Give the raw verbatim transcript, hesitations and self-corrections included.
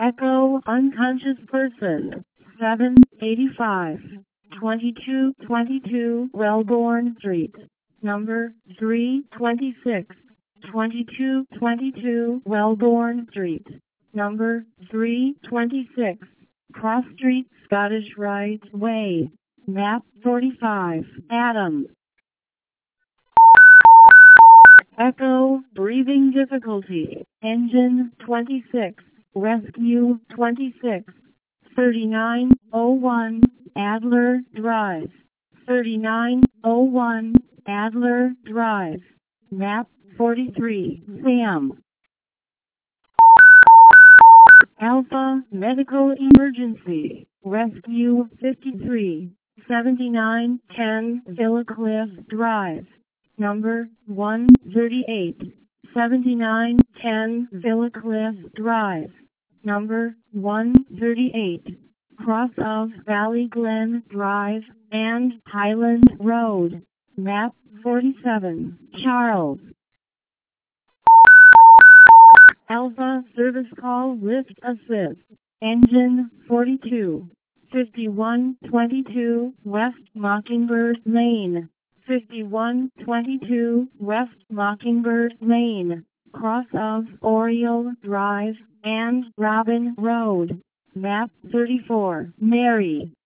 Echo unconscious person. seven eighty-five, twenty-two twenty-two Wellborn Street. Number three twenty-six, twenty-two twenty-two Wellborn Street. Number three twenty-six, Cross Street, Scottish Rite Way. Map forty-five, Adams. Echo, breathing difficulty. Engine twenty-six, Rescue twenty-six, thirty-nine oh one, Adler Drive. thirty-nine oh one, Adler Drive. Map forty-three, Sam. Alpha, medical emergency. Rescue fifty-three, seventy-nine ten, Villacliff Drive. Number one thirty-eight, seventy-nine ten, Villacliff Drive. Number one thirty-eight, cross of Valley Glen Drive and Highland Road. Map forty-seven, Charles. Alpha service call lift assist. Engine forty-two, fifty-one twenty-two West Mockingbird Lane. fifty-one twenty-two West Mockingbird Lane, cross of Oriole Drive and Robin Road. Map thirty-four, Mary.